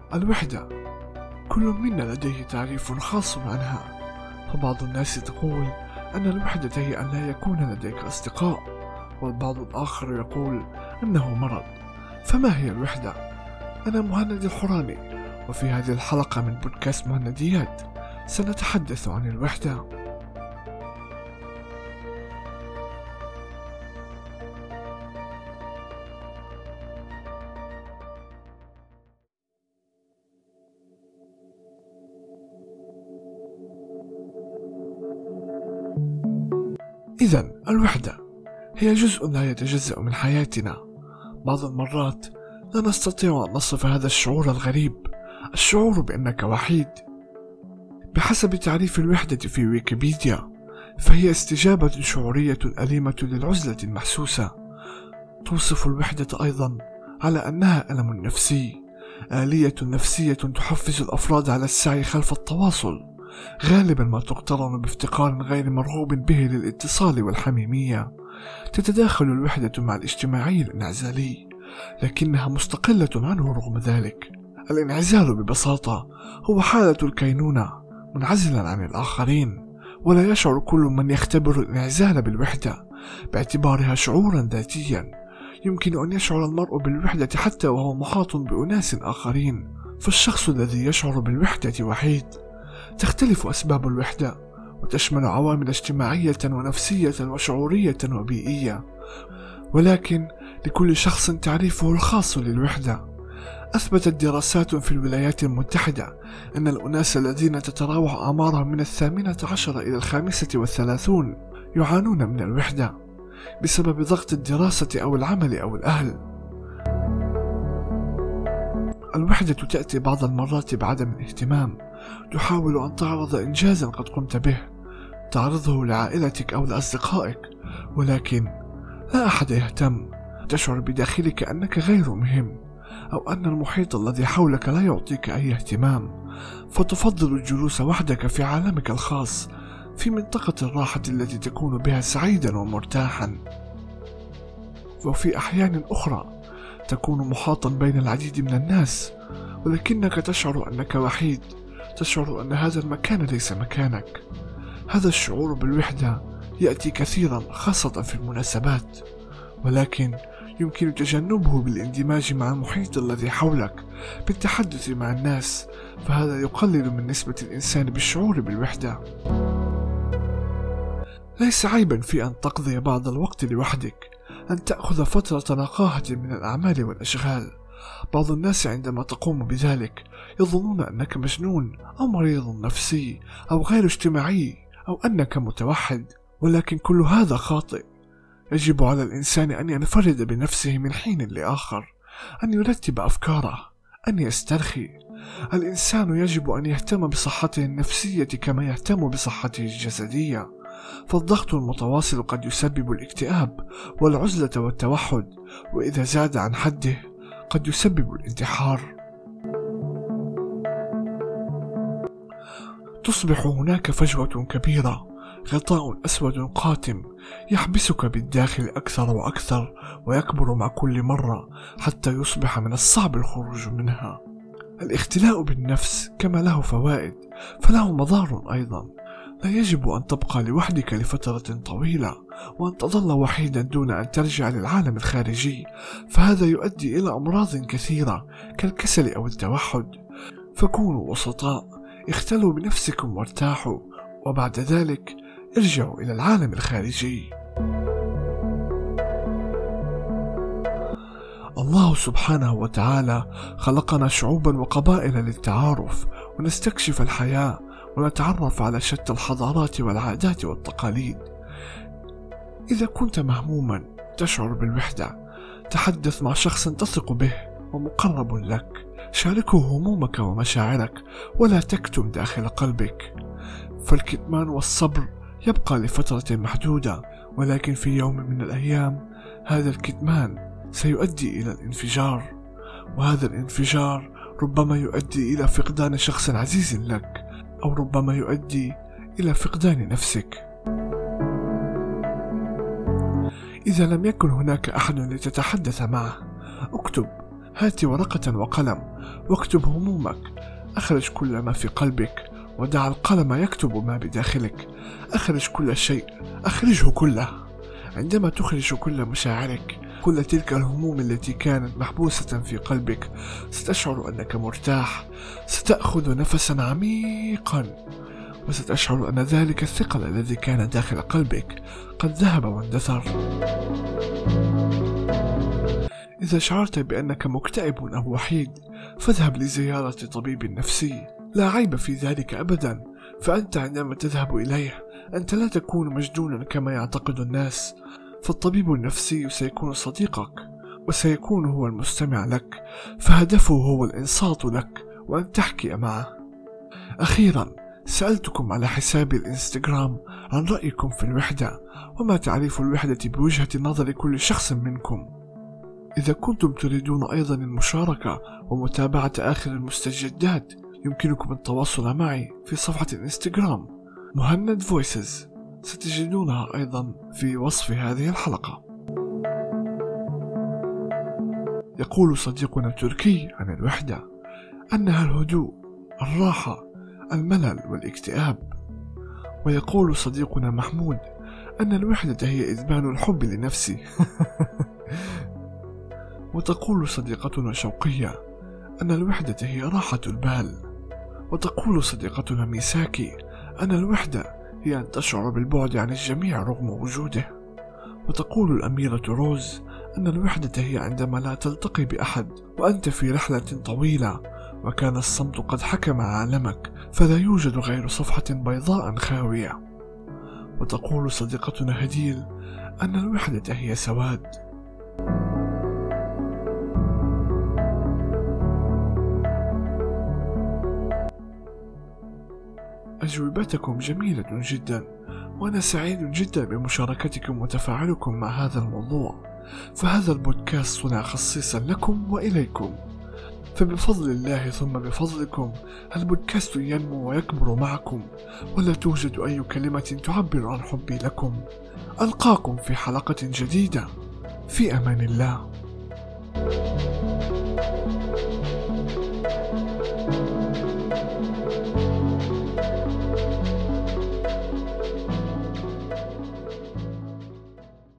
الوحدة، كل منا لديه تعريف خاص عنها، فبعض الناس تقول أن الوحدة هي أن لا يكون لديك أصدقاء، والبعض الآخر يقول أنه مرض. فما هي الوحدة؟ أنا مهند الحوراني، وفي هذه الحلقة من بودكاست مهنديات سنتحدث عن الوحدة. إذن الوحدة هي جزء لا يتجزأ من حياتنا. بعض المرات لا نستطيع أن نصف هذا الشعور الغريب، الشعور بأنك وحيد. بحسب تعريف الوحدة في ويكيبيديا، فهي استجابة شعورية أليمة للعزلة المحسوسة. توصف الوحدة أيضا على أنها ألم نفسي، آلية نفسية تحفز الأفراد على السعي خلف التواصل، غالبا ما تقترن بافتقار غير مرغوب به للاتصال والحميمية. تتداخل الوحدة مع الاجتماعي الانعزالي، لكنها مستقلة عنه رغم ذلك. الانعزال ببساطة هو حالة الكينونة منعزلا عن الآخرين، ولا يشعر كل من يختبر الانعزال بالوحدة باعتبارها شعورا ذاتيا. يمكن أن يشعر المرء بالوحدة حتى وهو محاط بأناس آخرين، فالشخص الذي يشعر بالوحدة وحيد. تختلف أسباب الوحدة، وتشمل عوامل اجتماعية ونفسية وشعورية وبيئية، ولكن لكل شخص تعريفه الخاص للوحدة. أثبتت دراسات في الولايات المتحدة أن الأناس الذين تتراوح أعمارهم من 18 إلى 35 يعانون من الوحدة بسبب ضغط الدراسة أو العمل أو الأهل. الوحدة تأتي بعض المرات بعدم الاهتمام. تحاول أن تعرض إنجازا قد قمت به، تعرضه لعائلتك أو لأصدقائك، ولكن لا أحد يهتم. تشعر بداخلك أنك غير مهم، أو أن المحيط الذي حولك لا يعطيك أي اهتمام، فتفضل الجلوس وحدك في عالمك الخاص، في منطقة الراحة التي تكون بها سعيدا ومرتاحا. وفي أحيان أخرى تكون محاطا بين العديد من الناس، ولكنك تشعر أنك وحيد، تشعر أن هذا المكان ليس مكانك. هذا الشعور بالوحدة يأتي كثيرا خاصة في المناسبات، ولكن يمكن تجنبه بالاندماج مع المحيط الذي حولك، بالتحدث مع الناس، فهذا يقلل من نسبة الإنسان بالشعور بالوحدة. ليس عيبا في أن تقضي بعض الوقت لوحدك، أن تأخذ فترة نقاهة من الأعمال والأشغال. بعض الناس عندما تقوم بذلك يظنون أنك مجنون أو مريض نفسي أو غير اجتماعي أو أنك متوحد، ولكن كل هذا خاطئ. يجب على الإنسان أن ينفرد بنفسه من حين لآخر، أن يرتب أفكاره، أن يسترخي. الإنسان يجب أن يهتم بصحته النفسية كما يهتم بصحته الجسدية، فالضغط المتواصل قد يسبب الاكتئاب والعزلة والتوحد، وإذا زاد عن حده قد يسبب الانتحار. تصبح هناك فجوة كبيرة، غطاء أسود قاتم يحبسك بالداخل أكثر وأكثر، ويكبر مع كل مرة حتى يصبح من الصعب الخروج منها. الاختلاء بالنفس كما له فوائد فله مضار أيضا. لا يجب أن تبقى لوحدك لفترة طويلة وأن تظل وحيدا دون أن ترجع للعالم الخارجي، فهذا يؤدي إلى أمراض كثيرة كالكسل أو التوحد. فكونوا وسطاء، اختلوا بنفسكم وارتاحوا، وبعد ذلك ارجعوا إلى العالم الخارجي. الله سبحانه وتعالى خلقنا شعوبا وقبائل للتعارف ونستكشف الحياة ونتعرف على شتى الحضارات والعادات والتقاليد. إذا كنت مهموما تشعر بالوحدة، تحدث مع شخص تثق به ومقرب لك، شاركه همومك ومشاعرك ولا تكتم داخل قلبك، فالكتمان والصبر يبقى لفترة محدودة، ولكن في يوم من الأيام هذا الكتمان سيؤدي إلى الانفجار، وهذا الانفجار ربما يؤدي إلى فقدان شخص عزيز لك، أو ربما يؤدي إلى فقدان نفسك. إذا لم يكن هناك أحد لتتحدث معه، اكتب هات ورقة وقلم واكتب همومك. أخرج كل ما في قلبك ودع القلم يكتب ما بداخلك. أخرج كل شيء، أخرجه كله. عندما تخرج كل مشاعرك، كل تلك الهموم التي كانت محبوسة في قلبك، ستشعر أنك مرتاح. ستأخذ نفسا عميقا وستشعر أن ذلك الثقل الذي كان داخل قلبك قد ذهب واندثر. إذا شعرت بأنك مكتئب أو وحيد، فاذهب لزيارة طبيب نفسي، لا عيب في ذلك أبدا. فأنت عندما تذهب إليه أنت لا تكون مجنونا كما يعتقد الناس، فالطبيب النفسي سيكون صديقك وسيكون هو المستمع لك، فهدفه هو الإنصات لك وأن تحكي معه. أخيرا، سألتكم على حساب الإنستغرام عن رأيكم في الوحدة وما تعريف الوحدة بوجهة نظر كل شخص منكم. إذا كنتم تريدون أيضا المشاركة ومتابعة آخر المستجدات، يمكنكم التواصل معي في صفحة الإنستغرام مهند فويسز، ستجدونها أيضا في وصف هذه الحلقة. يقول صديقنا التركي عن الوحدة أنها الهدوء، الراحة، الملل والاكتئاب. ويقول صديقنا محمود أن الوحدة هي إدمان الحب لنفسي. وتقول صديقتنا شوقية أن الوحدة هي راحة البال. وتقول صديقتنا ميساكي أن الوحدة هي أن تشعر بالبعد عن الجميع رغم وجوده. وتقول الأميرة روز أن الوحدة هي عندما لا تلتقي بأحد وأنت في رحلة طويلة وكان الصمت قد حكم عالمك، فلا يوجد غير صفحة بيضاء خاوية. وتقول صديقتنا هديل أن الوحدة هي سواد. أجوبتكم جميلة جدا، وأنا سعيد جدا بمشاركتكم وتفاعلكم مع هذا الموضوع، فهذا البودكاست صنع خصيصا لكم وإليكم، فبفضل الله ثم بفضلكم البودكاست ينمو ويكبر معكم، ولا توجد أي كلمة تعبر عن حبي لكم. ألقاكم في حلقة جديدة، في أمان الله.